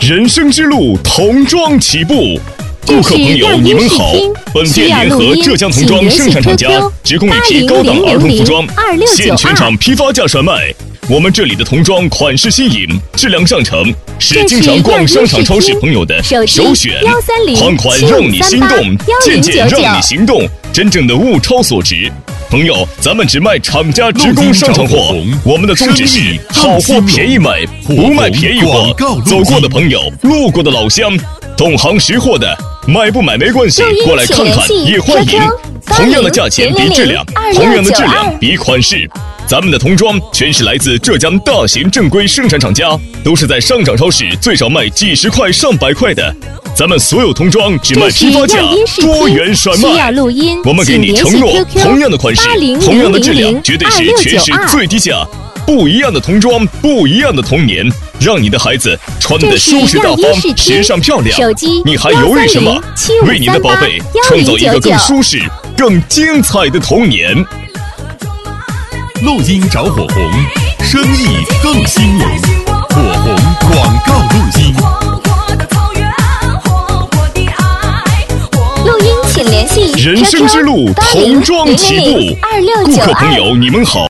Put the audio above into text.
人生之路，童装起步。顾客朋友，你们好！本店联合浙江童装生产厂家，直供一批高档儿童服装，现全场批发价甩卖。我们这里的童装款式新颖，质量上乘，是经常逛商场超市朋友的首选。款款让你心动，件件让你行动，真正的物超所值。朋友，咱们只卖厂家直供商场货，我们的宗旨是好货便宜卖，不卖便宜货。走过的朋友，路过的老乡，懂行识货的，买不买没关系，过来看看也欢迎。同样的价钱比质量，同样的质量比款式。咱们的童装全是来自浙江大型正规生产厂家，都是在商场超市最少卖几十块上百块的。咱们所有童装只卖批发价，多元甩卖。我们给你承诺，同样的款式，同样的质量，绝对是全市最低价。不一样的童装，不一样的童年，让你的孩子穿得舒适大方、时尚漂亮。你还犹豫什么？为你的宝贝创造一个更舒适、更精彩的童年。 录音找火红，生意更兴隆。火红广告录音。 录音请联系人生之路，童装起步。顾客朋友，你们好。